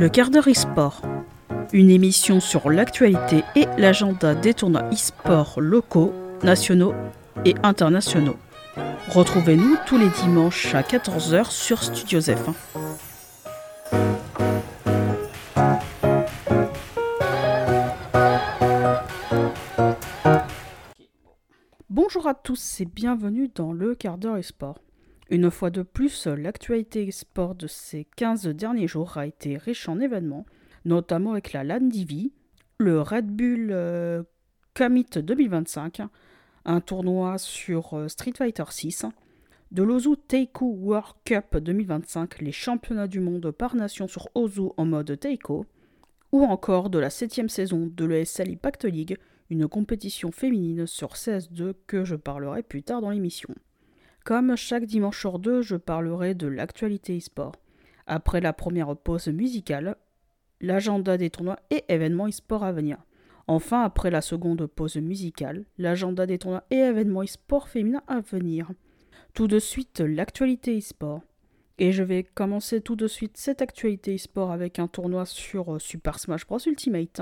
Le quart d'heure e-sport, une émission sur l'actualité et l'agenda des tournois e-sport locaux, nationaux et internationaux. Retrouvez-nous tous les dimanches à 14h sur Studio Zef. Bonjour à tous et bienvenue dans le quart d'heure e-sport. Une fois de plus, l'actualité e-sport de ces 15 derniers jours a été riche en événements, notamment avec la LAN Divi, le Red Bull Commit 2025, un tournoi sur Street Fighter 6, de l'Ozu Taiko World Cup 2025, les championnats du monde par nation sur Ozu en mode Taiko, ou encore de la 7e saison de l'ESL Impact League, une compétition féminine sur CS2 que je parlerai plus tard dans l'émission. Comme chaque dimanche sur deux, je parlerai de l'actualité e-sport. Après la première pause musicale, l'agenda des tournois et événements e-sport à venir. Enfin, après la seconde pause musicale, l'agenda des tournois et événements e-sport féminins à venir. Tout de suite, l'actualité e-sport. Et je vais commencer tout de suite cette actualité e-sport avec un tournoi sur Super Smash Bros Ultimate.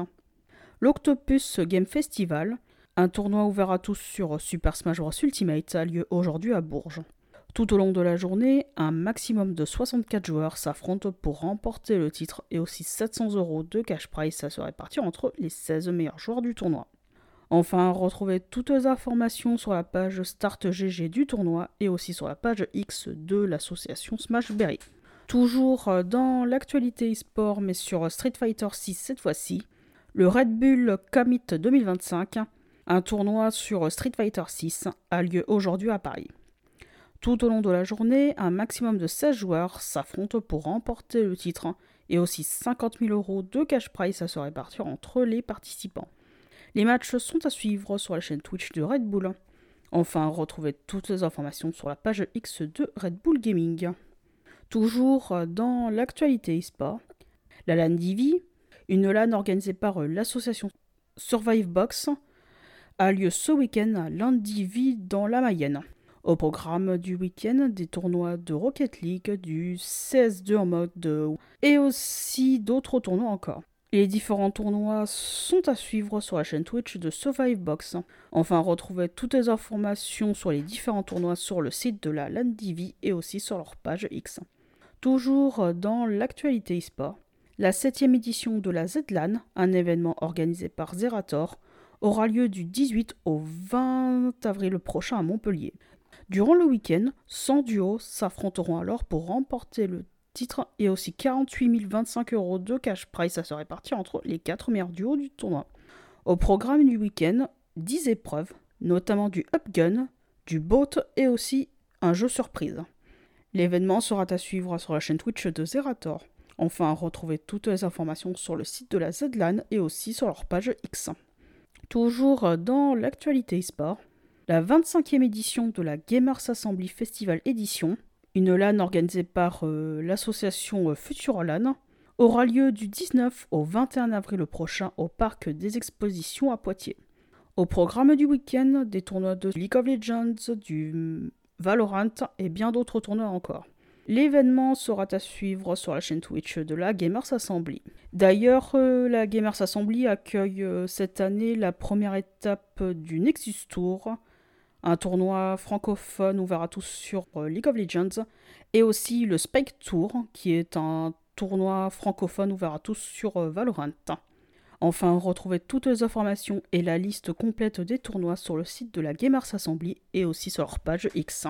L'Octopus Game Festival, un tournoi ouvert à tous sur Super Smash Bros Ultimate, a lieu aujourd'hui à Bourges. Tout au long de la journée, un maximum de 64 joueurs s'affrontent pour remporter le titre et aussi 700 € de cash prize à se répartir entre les 16 meilleurs joueurs du tournoi. Enfin, retrouvez toutes les informations sur la page Start GG du tournoi et aussi sur la page X de l'association Smashberry. Toujours dans l'actualité e-sport mais sur Street Fighter 6 cette fois-ci, le Red Bull Commit 2025, un tournoi sur Street Fighter 6, a lieu aujourd'hui à Paris. Tout au long de la journée, un maximum de 16 joueurs s'affrontent pour remporter le titre et aussi 50 000 € de cash prize à se répartir entre les participants. Les matchs sont à suivre sur la chaîne Twitch de Red Bull. Enfin, retrouvez toutes les informations sur la page X de Red Bull Gaming. Toujours dans l'actualité e-sport, la LAN Divi, une LAN organisée par l'association Survivebox, a lieu ce week-end à LAN Divi dans la Mayenne. Au programme du week-end, des tournois de Rocket League, du CS2 en mode et aussi d'autres tournois encore. Les différents tournois sont à suivre sur la chaîne Twitch de Survivebox. Enfin, retrouvez toutes les informations sur les différents tournois sur le site de la LAN Divi et aussi sur leur page X. Toujours dans l'actualité e-sport, la 7e édition de la Z-LAN, un événement organisé par Zerator, aura lieu du 18 au 20 avril prochain à Montpellier. Durant le week-end, 100 duos s'affronteront alors pour remporter le titre et aussi 48 025 € de cash prize à se répartir entre les 4 meilleurs duos du tournoi. Au programme du week-end, 10 épreuves, notamment du Upgun, du Boat et aussi un jeu surprise. L'événement sera à suivre sur la chaîne Twitch de Zerator. Enfin, retrouvez toutes les informations sur le site de la Z-LAN et aussi sur leur page X. Toujours dans l'actualité e-sport, la 25e édition de la Gamers Assembly Festival Edition, une LAN organisée par l'association Futurolan, aura lieu du 19 au 21 avril prochain au parc des expositions à Poitiers. Au programme du week-end, des tournois de League of Legends, du Valorant et bien d'autres tournois encore. L'événement sera à suivre sur la chaîne Twitch de la Gamers Assembly. D'ailleurs, la Gamers Assembly accueille cette année la première étape du Nexus Tour, un tournoi francophone ouvert à tous sur League of Legends, et aussi le Spike Tour, qui est un tournoi francophone ouvert à tous sur Valorant. Enfin, retrouvez toutes les informations et la liste complète des tournois sur le site de la Gamers Assembly et aussi sur leur page X.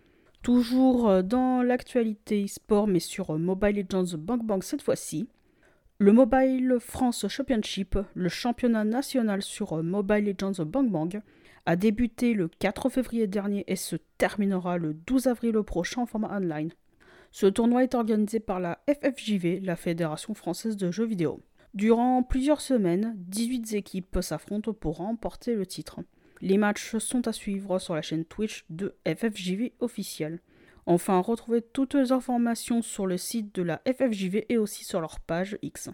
Toujours dans l'actualité e-sport, mais sur Mobile Legends Bang Bang cette fois-ci, le Mobile France Championship, le championnat national sur Mobile Legends Bang Bang, a débuté le 4 février dernier et se terminera le 12 avril prochain en format online. Ce tournoi est organisé par la FFJV, la Fédération Française de Jeux Vidéo. Durant plusieurs semaines, 18 équipes s'affrontent pour remporter le titre. Les matchs sont à suivre sur la chaîne Twitch de FFJV officielle. Enfin, retrouvez toutes les informations sur le site de la FFJV et aussi sur leur page X.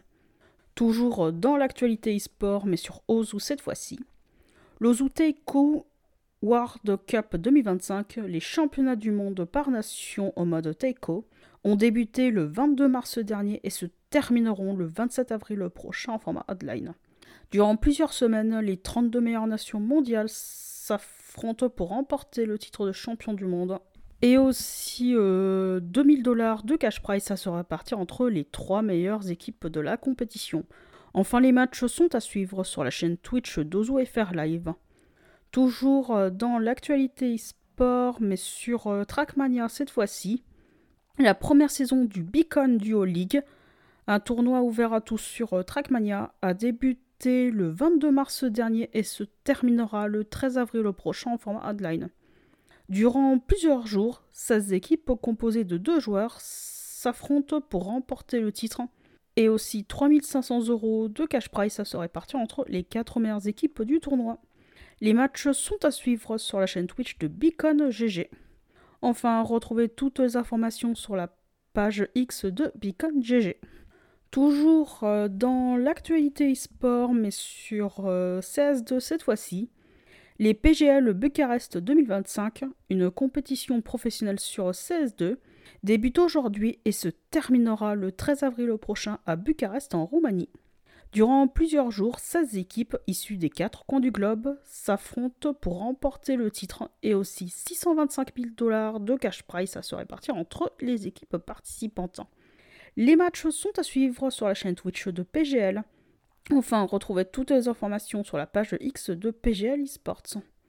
Toujours dans l'actualité e-sport, mais sur Ozu cette fois-ci, l'Ozu Taiko World Cup 2025, les championnats du monde par nation au mode Taiko, ont débuté le 22 mars dernier et se termineront le 27 avril prochain en format Hardline. Durant plusieurs semaines, les 32 meilleures nations mondiales s'affrontent pour remporter le titre de champion du monde. Et aussi $2 000 de cash prize à se répartir entre les 3 meilleures équipes de la compétition. Enfin, les matchs sont à suivre sur la chaîne Twitch d'OzoFR Live. Toujours dans l'actualité e-sport, mais sur Trackmania cette fois-ci, la première saison du Beacon Duo League, un tournoi ouvert à tous sur Trackmania, a débuté le 22 mars dernier et se terminera le 13 avril prochain en format Hardline. Durant plusieurs jours, 16 équipes composées de 2 joueurs s'affrontent pour remporter le titre et aussi 3 500 € de cash prize à se répartir entre les 4 meilleures équipes du tournoi. Les matchs sont à suivre sur la chaîne Twitch de Beacon GG. Enfin, retrouvez toutes les informations sur la page X de Beacon GG. Toujours dans l'actualité e-sport, mais sur CS2 cette fois-ci, les PGL Bucarest 2025, une compétition professionnelle sur CS2, débute aujourd'hui et se terminera le 13 avril prochain à Bucarest en Roumanie. Durant plusieurs jours, 16 équipes issues des 4 coins du globe s'affrontent pour remporter le titre et aussi 625 000 $ de cash prize à se répartir entre les équipes participantes. Les matchs sont à suivre sur la chaîne Twitch de PGL. Enfin, retrouvez toutes les informations sur la page X de PGL eSports.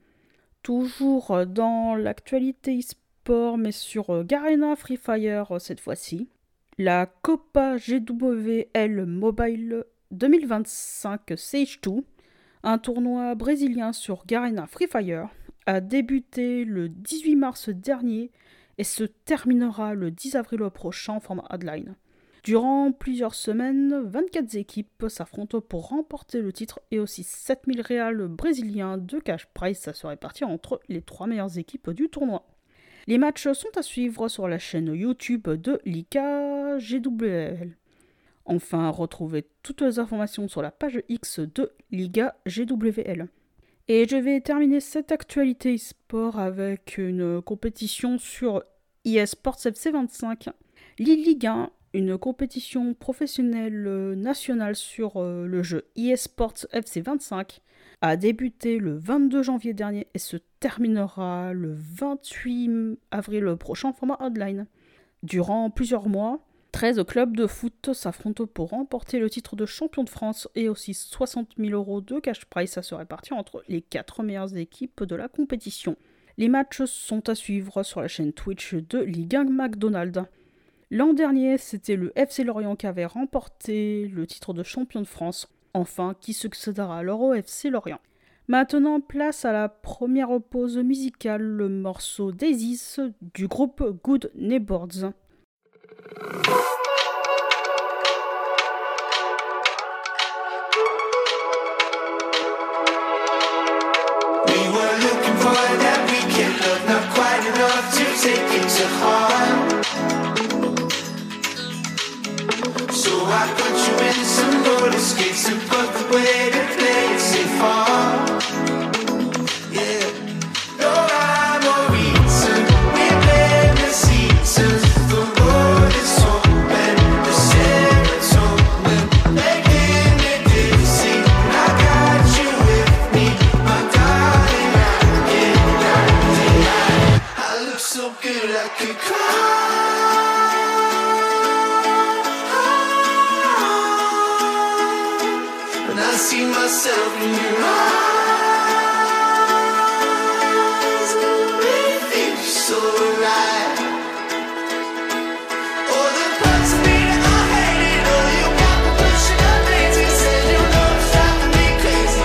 Toujours dans l'actualité e-sport, mais sur Garena Free Fire cette fois-ci, la Copa GWL Mobile 2025 Stage 2, un tournoi brésilien sur Garena Free Fire, a débuté le 18 mars dernier et se terminera le 10 avril prochain en format Hardline. Durant plusieurs semaines, 24 équipes s'affrontent pour remporter le titre et aussi 7 000 réals brésiliens de cash prize à se répartir entre les 3 meilleures équipes du tournoi. Les matchs sont à suivre sur la chaîne YouTube de Liga GWL. Enfin, retrouvez toutes les informations sur la page X de Liga GWL. Et je vais terminer cette actualité e-sport avec une compétition sur eSports FC25. Ligue 1, une compétition professionnelle nationale sur le jeu eSports FC25, a débuté le 22 janvier dernier et se terminera le 28 avril prochain en format Hardline. Durant plusieurs mois, 13 clubs de foot s'affrontent pour remporter le titre de champion de France et aussi 60 000 € de cash prize à se répartir entre les 4 meilleures équipes de la compétition. Les matchs sont à suivre sur la chaîne Twitch de Ligue 1 McDonald's. L'an dernier, c'était le FC Lorient qui avait remporté le titre de champion de France, enfin qui succédera alors au FC Lorient. Maintenant, place à la première pause musicale, le morceau Daisies du groupe Good Neighbors. I put you in some roller skates and put the way to play it safe on. Yeah, no rhyme or reason. We blame the seasons. The road is open, the serotonin making me dizzy. I got you with me, my darling. I look so good I could cry. I see myself in your eyes. It feels so right. All the parts of me that I hated, all you got me pushing up lazy. Said you know it's driving me crazy.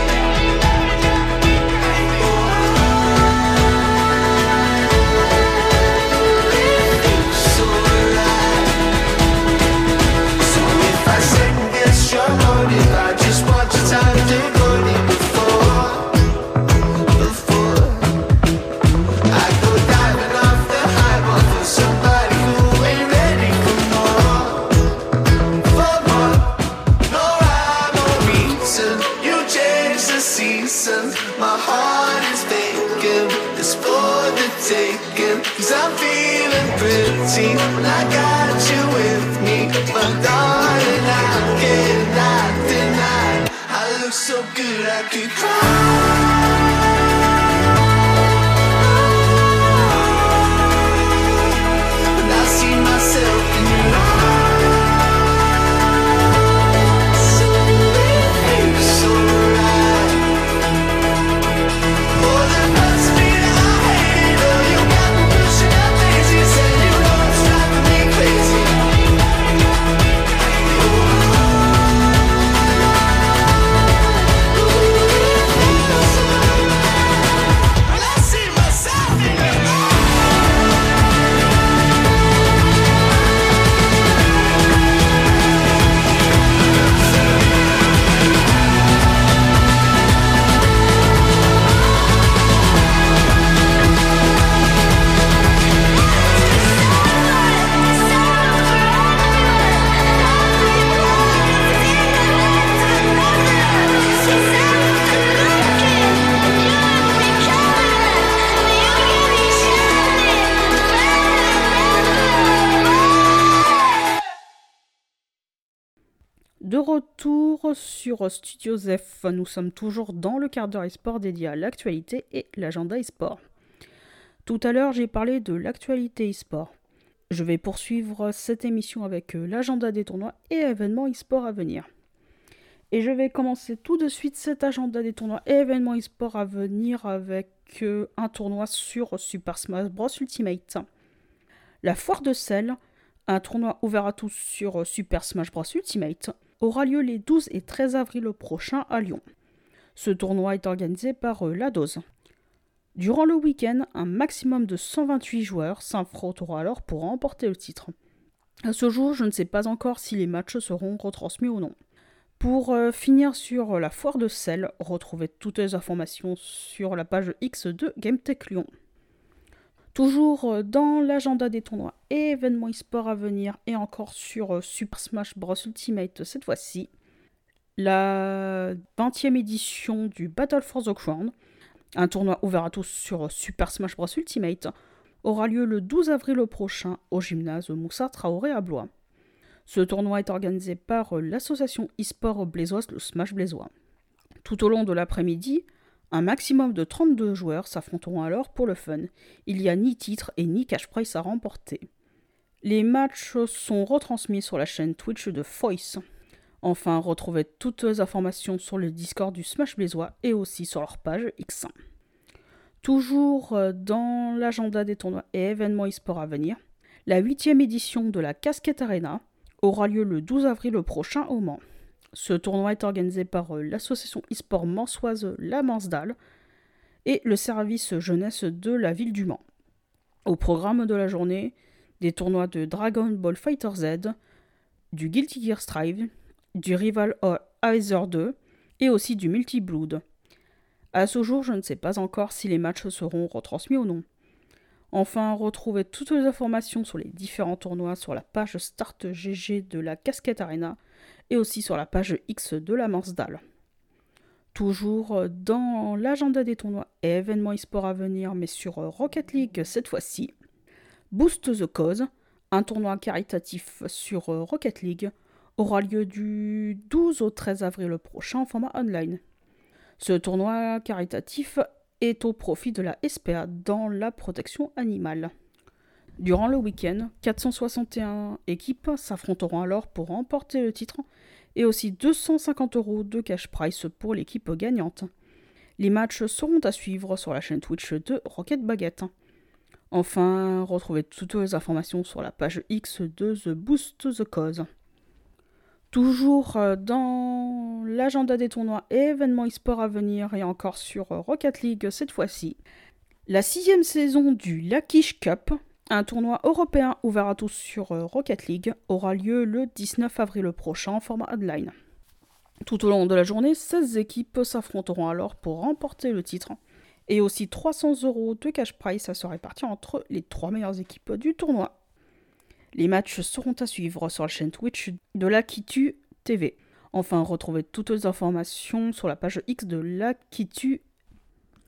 It feels so right. So if I second guess your motive, I just want your time to go deep before. waiting when I got you with me. But darling, I cannot deny I look so good I could cry. And I see myself in your eyes. So right. Oh, there must be a hate. Oh, you got me pushing out daisies, and you know it's driving me crazy. When I see myself in your De retour sur Studio Zef, nous sommes toujours dans le quart d'heure e-sport dédié à l'actualité et l'agenda e-sport. Tout à l'heure, j'ai parlé de l'actualité e-sport. Je vais poursuivre cette émission avec l'agenda des tournois et événements e-sport à venir. Et je vais commencer tout de suite cet agenda des tournois et événements e-sport à venir avec un tournoi sur Super Smash Bros Ultimate. La foire de sel, un tournoi ouvert à tous sur Super Smash Bros Ultimate, aura lieu les 12 et 13 avril prochains à Lyon. Ce tournoi est organisé par la Dose. Durant le week-end, un maximum de 128 joueurs s'affronteront alors pour remporter le titre. À ce jour, je ne sais pas encore si les matchs seront retransmis ou non. Pour finir sur la foire de sel, retrouvez toutes les informations sur la page X de GameTech Lyon. Toujours dans l'agenda des tournois et événements e-sport à venir, et encore sur Super Smash Bros Ultimate cette fois-ci, la 20e édition du Battle for the Crown, un tournoi ouvert à tous sur Super Smash Bros Ultimate, aura lieu le 12 avril prochain au gymnase Moussa Traoré à Blois. Ce tournoi est organisé par l'association e-sport blésoise, le Smash Blésois. Tout au long de l'après-midi, un maximum de 32 joueurs s'affronteront alors pour le fun. Il n'y a ni titre et ni cash prize à remporter. Les matchs sont retransmis sur la chaîne Twitch de Foyce. Enfin, retrouvez toutes les informations sur le Discord du Smash Blésois et aussi sur leur page X. Toujours dans l'agenda des tournois et événements e-sport à venir, la 8e édition de la Casquette Arena aura lieu le 12 avril prochain au Mans. Ce tournoi est organisé par l'association e-sport mansoise La Mansdale et le service jeunesse de la ville du Mans. Au programme de la journée, des tournois de Dragon Ball Fighter Z, du Guilty Gear Strive, du Rival Heiser 2 et aussi du Multi Blood. À ce jour, je ne sais pas encore si les matchs seront retransmis ou non. Enfin, retrouvez toutes les informations sur les différents tournois sur la page Start GG de la Casquette Arena et aussi sur la page X de la Mansdale. Toujours dans l'agenda des tournois et événements e-sport à venir, mais sur Rocket League cette fois-ci, Boost the Cause, un tournoi caritatif sur Rocket League, aura lieu du 12 au 13 avril prochain en format online. Ce tournoi caritatif est au profit de la SPA dans la protection animale. Durant le week-end, 461 équipes s'affronteront alors pour remporter le titre et aussi 250 € de cash prize pour l'équipe gagnante. Les matchs seront à suivre sur la chaîne Twitch de Rocket Baguette. Enfin, retrouvez toutes les informations sur la page X de The Boost the Cause. Toujours dans l'agenda des tournois et événements e-sport à venir et encore sur Rocket League cette fois-ci, la 6e saison du Lakish Cup, un tournoi européen ouvert à tous sur Rocket League, aura lieu le 19 avril prochain en format online. Tout au long de la journée, 16 équipes s'affronteront alors pour remporter le titre et aussi 300 € de cash prize à se répartir entre les 3 meilleures équipes du tournoi. Les matchs seront à suivre sur la chaîne Twitch de l'Akitu TV. Enfin, retrouvez toutes les informations sur la page X de l'Akitu.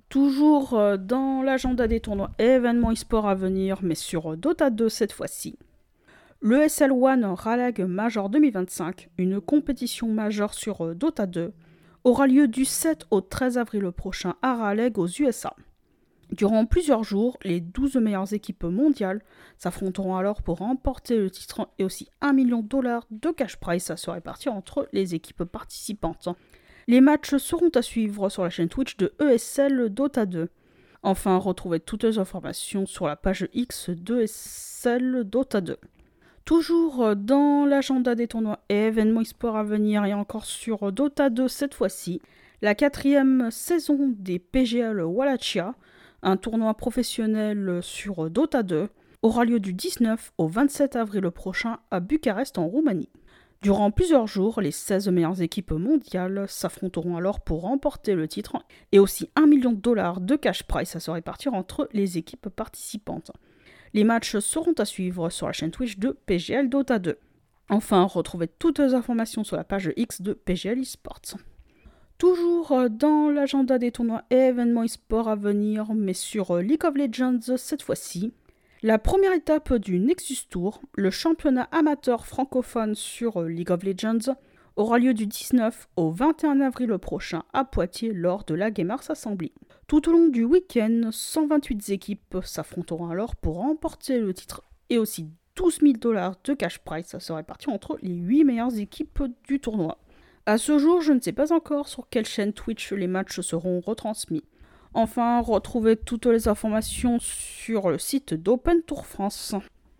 Toujours dans l'agenda des tournois et événements e-sport à venir, mais sur Dota 2 cette fois-ci. Le SL One Raleigh Major 2025, une compétition majeure sur Dota 2, aura lieu du 7 au 13 avril prochain à Raleigh aux USA. Durant plusieurs jours, les 12 meilleures équipes mondiales s'affronteront alors pour remporter le titre et aussi $1 million de cash prize à se répartir entre les équipes participantes. Les matchs seront à suivre sur la chaîne Twitch de ESL Dota 2. Enfin, retrouvez toutes les informations sur la page X de ESL Dota 2. Toujours dans l'agenda des tournois et événements e-sport à venir et encore sur Dota 2 cette fois-ci, la 4e saison des PGL Wallachia, un tournoi professionnel sur Dota 2, aura lieu du 19 au 27 avril prochain à Bucarest en Roumanie. Durant plusieurs jours, les 16 meilleures équipes mondiales s'affronteront alors pour remporter le titre et aussi $1 million de cash prize à se répartir entre les équipes participantes. Les matchs seront à suivre sur la chaîne Twitch de PGL Dota 2. Enfin, retrouvez toutes les informations sur la page X de PGL eSports. Toujours dans l'agenda des tournois et événements e-sport à venir, mais sur League of Legends cette fois-ci, la première étape du Nexus Tour, le championnat amateur francophone sur League of Legends, aura lieu du 19 au 21 avril prochain à Poitiers lors de la Gamers Assembly. Tout au long du week-end, 128 équipes s'affronteront alors pour remporter le titre et aussi $12 000 de cash prize à se répartir entre les 8 meilleures équipes du tournoi. À ce jour, je ne sais pas encore sur quelle chaîne Twitch les matchs seront retransmis. Enfin, retrouvez toutes les informations sur le site d'Open Tour France.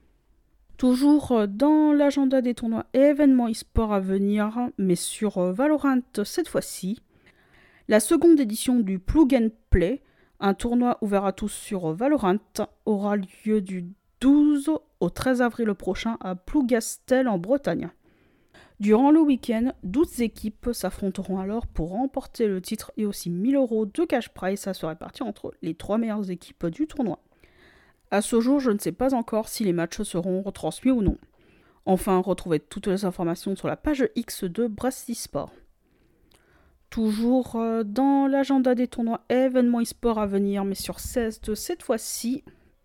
Toujours dans l'agenda des tournois et événements e-sport à venir, mais sur Valorant cette fois-ci, la seconde édition du Plug and Play, un tournoi ouvert à tous sur Valorant, aura lieu du 12 au 13 avril prochain à Plougastel en Bretagne. Durant le week-end, 12 équipes s'affronteront alors pour remporter le titre et aussi $1 000 de cash prize à se répartir entre les 3 meilleures équipes du tournoi. À ce jour, je ne sais pas encore si les matchs seront retransmis ou non. Enfin, retrouvez toutes les informations sur la page X de Brest eSport. Toujours dans l'agenda des tournois et événements e-sport à venir, mais sur 16 de cette fois-ci,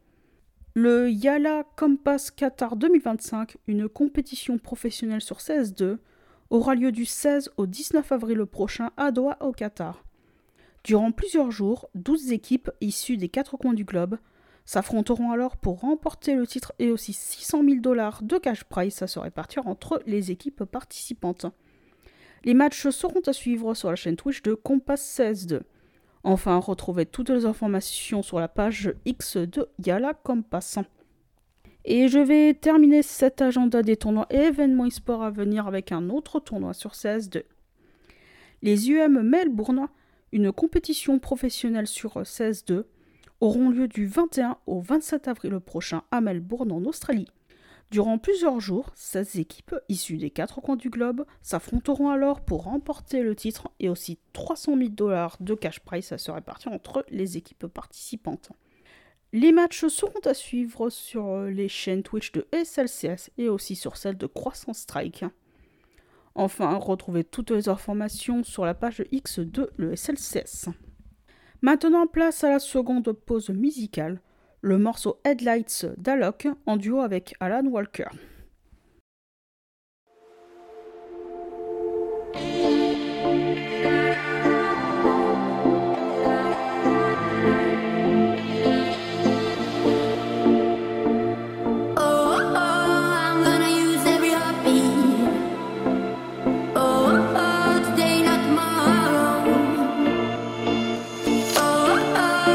le Yala Compass Qatar 2025, une compétition professionnelle sur CS2, aura lieu du 16 au 19 avril prochain à Doha au Qatar. Durant plusieurs jours, 12 équipes issues des 4 coins du globe s'affronteront alors pour remporter le titre et aussi $600 000 de cash prize à se répartir entre les équipes participantes. Les matchs seront à suivre sur la chaîne Twitch de Compass CS2. Enfin, retrouvez toutes les informations sur la page X de Yala Compass. Et je vais terminer cet agenda des tournois et événements e-sport à venir avec un autre tournoi sur CS2. Les UM Melbourne, une compétition professionnelle sur CS2, auront lieu du 21 au 27 avril prochain à Melbourne en Australie. Durant plusieurs jours, 16 équipes issues des 4 coins du globe s'affronteront alors pour remporter le titre et aussi $300 000 de cash prize à se répartir entre les équipes participantes. Les matchs seront à suivre sur les chaînes Twitch de SLCS et aussi sur celle de Croissant Strike. Enfin, retrouvez toutes les informations sur la page X de le SLCS. Maintenant, place à la seconde pause musicale. Le morceau Headlights d'Alok en duo avec Alan Walker.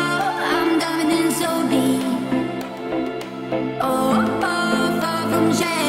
From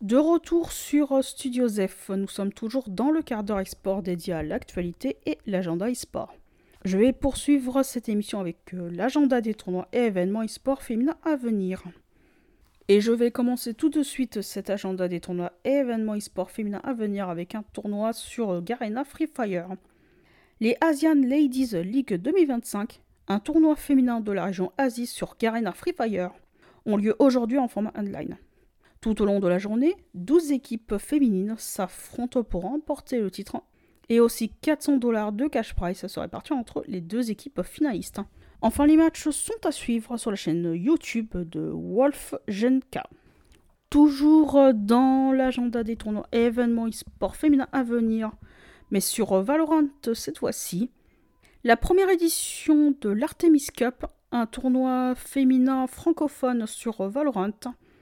De retour sur Studio Zef, nous sommes toujours dans le quart d'heure e-sport dédié à l'actualité et l'agenda e-sport. Je vais poursuivre cette émission avec l'agenda des tournois et événements e-sport féminins à venir. Et je vais commencer tout de suite cet agenda des tournois et événements e-sport féminins à venir avec un tournoi sur Garena Free Fire. Les Asian Ladies League 2025, un tournoi féminin de la région Asie sur Garena Free Fire, ont lieu aujourd'hui en format online. Tout au long de la journée, 12 équipes féminines s'affrontent pour remporter le titre et aussi $400 de cash prize se répartis entre les deux équipes finalistes. Enfin, les matchs sont à suivre sur la chaîne YouTube de Wolf Genka. Toujours dans l'agenda des tournois et événements e-sport féminins à venir, mais sur Valorant cette fois-ci, la première édition de l'Artemis Cup, un tournoi féminin francophone sur Valorant,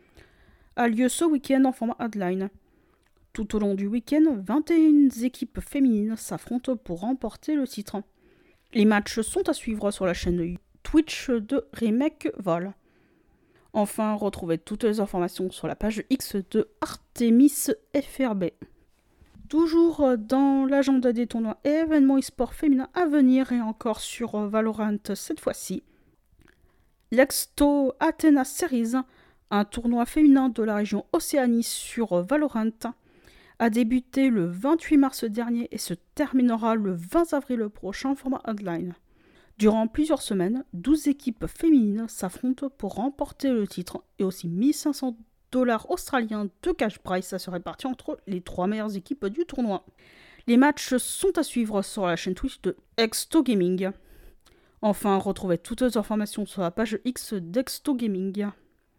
a lieu ce week-end en format online. Tout au long du week-end, 21 équipes féminines s'affrontent pour remporter le titre. Les matchs sont à suivre sur la chaîne Twitch de Remake Vol. Enfin, retrouvez toutes les informations sur la page X de Artemis FRB. Toujours dans l'agenda des tournois et événements e-sport féminins à venir et encore sur Valorant cette fois-ci, l'Exto Athena Series, un tournoi féminin de la région Océanie sur Valorant, a débuté le 28 mars dernier et se terminera le 20 avril prochain en format online. Durant plusieurs semaines, 12 équipes féminines s'affrontent pour remporter le titre et aussi $1 500 australiens de cash prize à se répartir entre les 3 meilleures équipes du tournoi. Les matchs sont à suivre sur la chaîne Twitch de Exto Gaming. Enfin, retrouvez toutes les informations sur la page X d'Exto Gaming.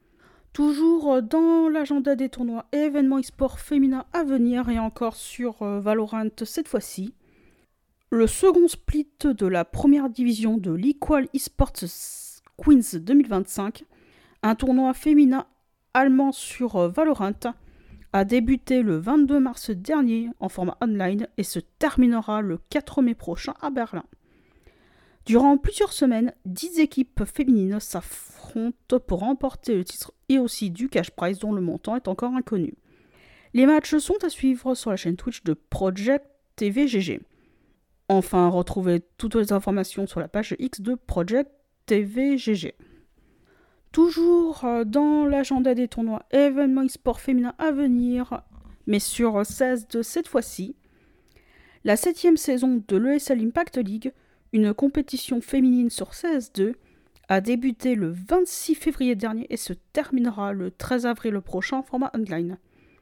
Toujours dans l'agenda des tournois et événements e-sport féminins à venir et encore sur Valorant cette fois-ci, le second split de la première division de l'Equal Esports Queens 2025, un tournoi féminin allemand sur Valorant, a débuté le 22 mars dernier en format online et se terminera le 4 mai prochain à Berlin. Durant plusieurs semaines, 10 équipes féminines s'affrontent pour remporter le titre et aussi du cash prize dont le montant est encore inconnu. Les matchs sont à suivre sur la chaîne Twitch de Project TVGG. Enfin, retrouvez toutes les informations sur la page X de Project TVGG. Toujours dans l'agenda des tournois et événements e-sport féminins à venir, mais sur 16 de cette fois-ci, la 7e saison de l'ESL Impact League, une compétition féminine sur CS2, a débuté le 26 février dernier et se terminera le 13 avril prochain en format online.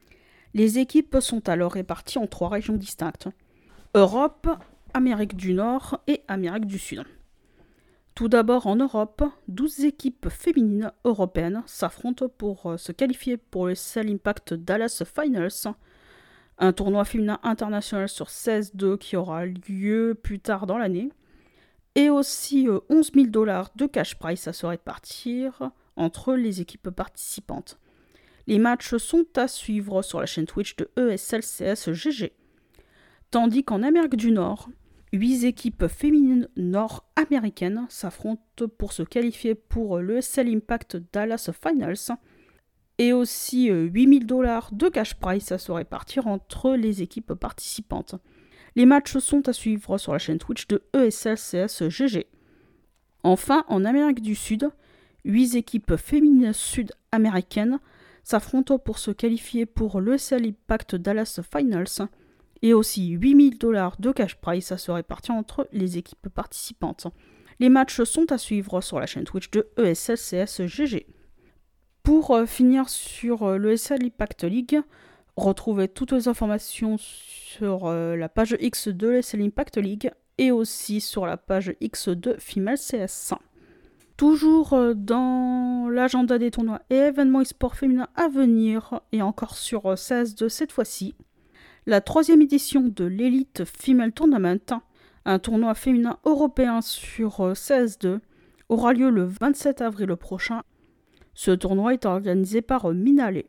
Les équipes sont alors réparties en 3 régions distinctes: Europe, Amérique du Nord et Amérique du Sud. Tout d'abord en Europe, 12 équipes féminines européennes s'affrontent pour se qualifier pour le ESL Impact Dallas Finals, un tournoi féminin international sur CS2 qui aura lieu plus tard dans l'année, et aussi $11 000 de cash prize à se répartir entre les équipes participantes. Les matchs sont à suivre sur la chaîne Twitch de ESLCS-GG. Tandis qu'en Amérique du Nord, 8 équipes féminines nord-américaines s'affrontent pour se qualifier pour l'ESL Impact Dallas Finals, et aussi $8 000 de cash prize à se répartir entre les équipes participantes. Les matchs sont à suivre sur la chaîne Twitch de ESLCS-GG. Enfin, en Amérique du Sud, 8 équipes féminines sud-américaines s'affrontent pour se qualifier pour l'ESL Impact Dallas Finals, et aussi $8 000 de cash prize à se répartir entre les équipes participantes. Les matchs sont à suivre sur la chaîne Twitch de ESLCS-GG. Pour finir sur l'ESL Impact League, retrouvez toutes les informations sur la page X de l'ESL Impact League et aussi sur la page X de Female CS. Toujours dans l'agenda des tournois et événements e-sport féminins à venir, et encore sur 16 de cette fois-ci, la 3e édition de l'Elite Female Tournament, un tournoi féminin européen sur CS2, aura lieu le 27 avril prochain. Ce tournoi est organisé par Minale.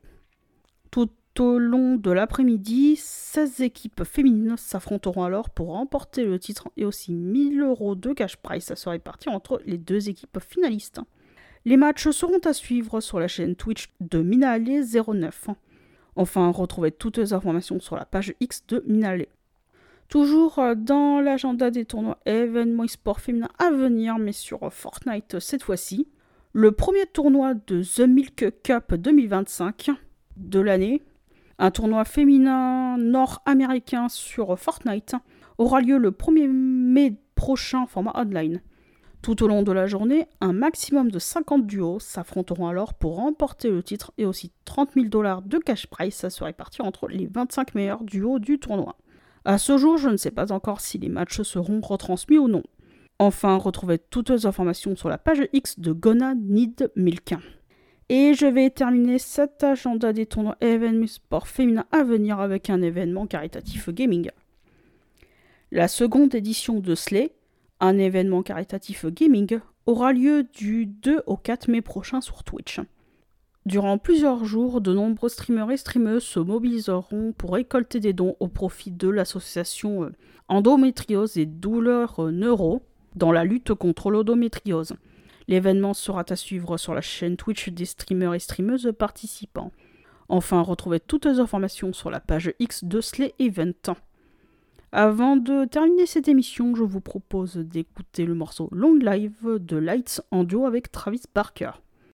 Tout au long de l'après-midi, 16 équipes féminines s'affronteront alors pour remporter le titre et aussi $1 000 de cash prize à se répartir entre les deux équipes finalistes. Les matchs seront à suivre sur la chaîne Twitch de Minale 09. Enfin, retrouvez toutes les informations sur la page X de Minale. Toujours dans l'agenda des tournois événements e-sport féminins à venir, mais sur Fortnite cette fois-ci. Le premier tournoi de The Milk Cup 2025 de l'année, un tournoi féminin nord-américain sur Fortnite, aura lieu le 1er mai prochain en format online. Tout au long de la journée, un maximum de 50 duos s'affronteront alors pour remporter le titre et aussi 30 000 $ de cash prize. Ça se répartit entre les 25 meilleurs duos du tournoi. À ce jour, je ne sais pas encore si les matchs seront retransmis ou non. Enfin, retrouvez toutes les informations sur la page X de Gonna Need Milk. Et je vais terminer cet agenda des tournois événements sport féminin à venir avec un événement caritatif gaming. La seconde édition de Slay, un événement caritatif gaming, aura lieu du 2 au 4 mai prochain sur Twitch. Durant plusieurs jours, de nombreux streamers et streameuses se mobiliseront pour récolter des dons au profit de l'association Endométriose et Douleurs Neuro dans la lutte contre l'endométriose. L'événement sera à suivre sur la chaîne Twitch des streamers et streameuses participants. Enfin, retrouvez toutes les informations sur la page X de Slay Event. Avant de terminer cette émission, je vous propose d'écouter le morceau Long Live de Lights en duo avec Travis Barker.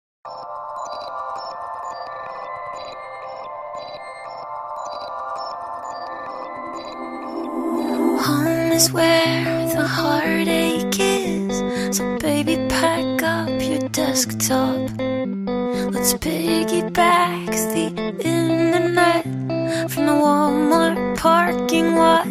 Home is where the heartache is, so baby pack up your desktop. Let's piggyback the internet from the Walmart parking lot.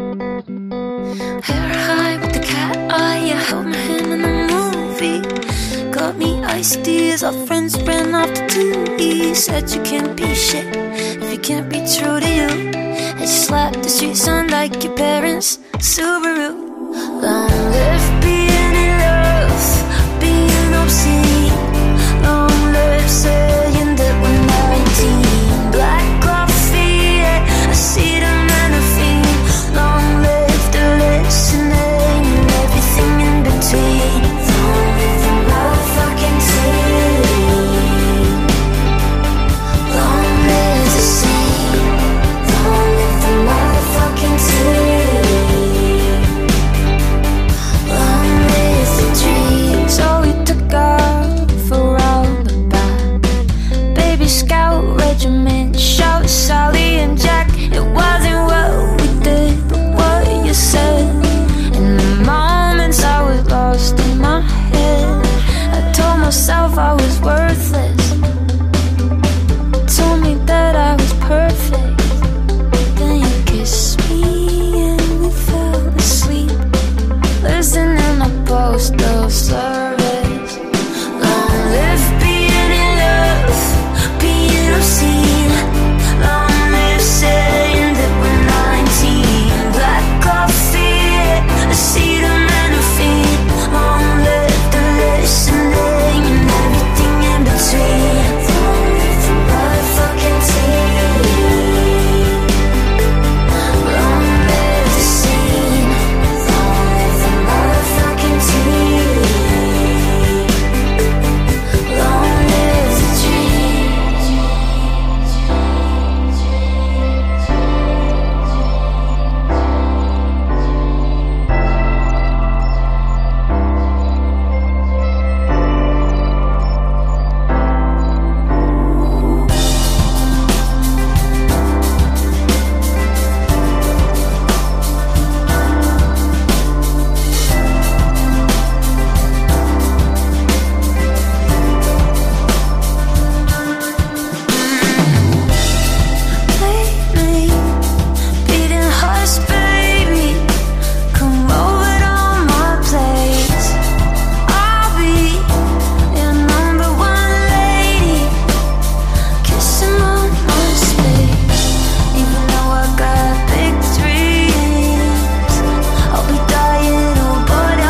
Hair high with the cat eye, you held my hand in the movie. Got me iced teas, our friends ran off to 2E. Said you can't be shit if you can't be true to you. I slapped the streets on like your parents' Subaru. Long live being in love, being obscene. Long live saying that we're 19. Black coffee, acetaminophen. Long live the listening and everything in between. Long live the motherfucking team. Long live the scene. Long live the motherfucking team. Long live the dream. So we took off around the back. Baby Scout Regiment, shout Sally and Jack. It wasn't what we did, but what you said. In the moments I was lost in my head, I told myself I was worthless. Told me that I was perfect. Then you kissed me and we fell asleep, listening to postal service. Long live being in love, being obscene. Long live saying that we're 19. Black coffee, acetaminophen. Long live the listening and everything in between. Long live the motherfucking team. Long live the scene. Long live the motherfucking team. Long live the dream. Lately, beating hearts, baby. Come over to my place. I'll be your number one lady, kissing on my space. Even though I got big dreams, I'll be dying on but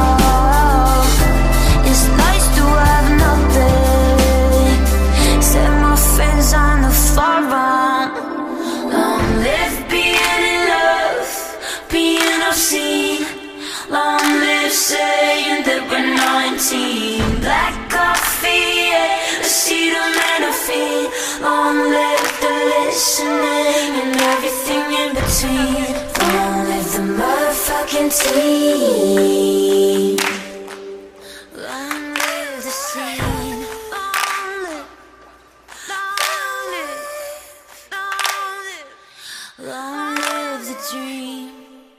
it's nice to have nothing. Set my friends on the forum. Long live being in love, being obscene. Long live saying that we're 19. Black coffee, acetaminophen. Long live the list. conditioning and everything in between. Long live the motherfucking team. Long live the scene. Long live, long live, long live, long live the dream.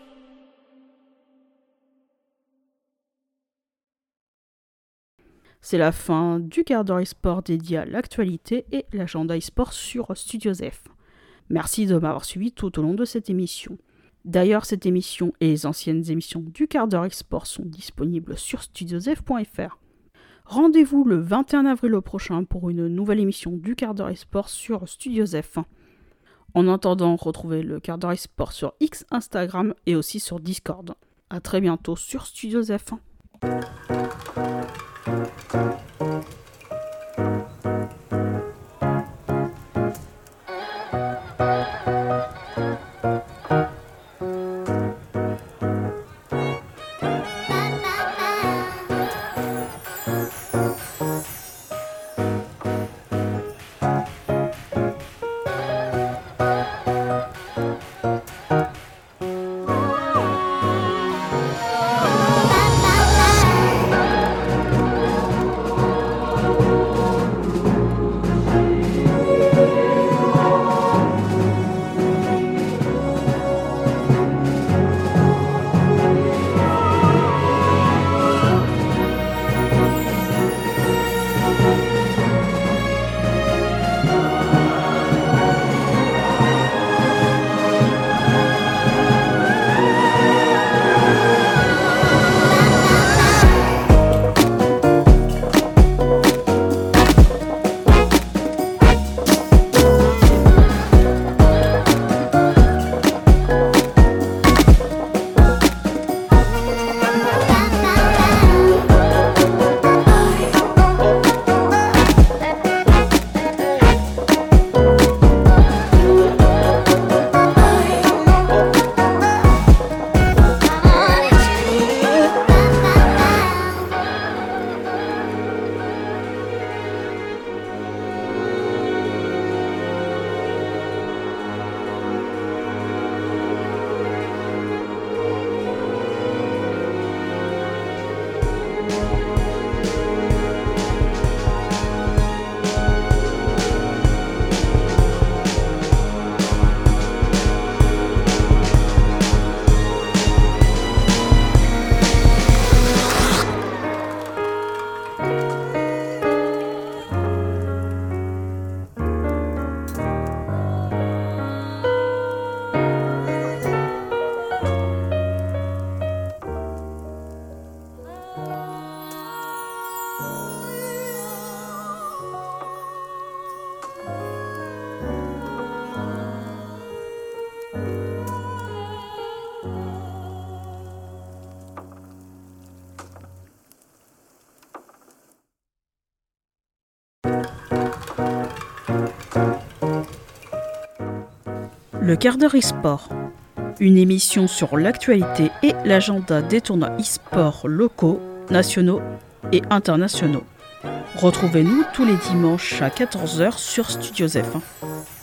C'est la fin du quart d'heure e-sport dédié à l'actualité et l'agenda e-sport sur Studiosef. Merci de m'avoir suivi tout au long de cette émission. D'ailleurs, cette émission et les anciennes émissions du quart d'heure e-sport sont disponibles sur studiosef.fr. Rendez-vous le 21 avril prochain pour une nouvelle émission du quart d'heure e-sport sur Studiosef. En attendant, retrouvez le quart d'heure e-sport sur X, Instagram et aussi sur Discord. A très bientôt sur Studiosef. Le quart d'heure e-sport, une émission sur l'actualité et l'agenda des tournois e-sport locaux, nationaux et internationaux. Retrouvez-nous tous les dimanches à 14h sur Studiosef.